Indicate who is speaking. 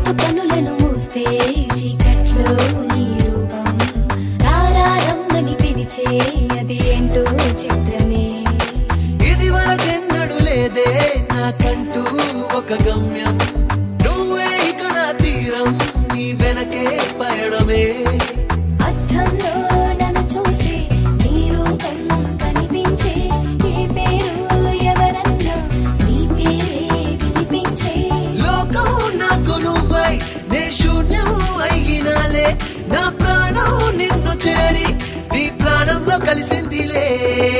Speaker 1: కనులను మూస్తే చీకట్లో నీ రూపం రారమ్మని పిలిచే అది ఏంటో చిత్రమే
Speaker 2: ఇది వరకెన్నడు లేదే నాకంటూ ఒక గమ్యం నువ్వే ఇక నా తీరం నీ వెనకే పయడమే
Speaker 1: అద్దంలో నన్ను చూసి నీ రూపం కనిపించే ఏ పేరు ఎవరన్నా నీ పేరే వినిపించే
Speaker 2: లోకం నాకు నువ్వై నే శూన్యం అయినాలే నా ప్రాణం నిన్ను చేరి నీ ప్రాణంలో కలిసిందిలే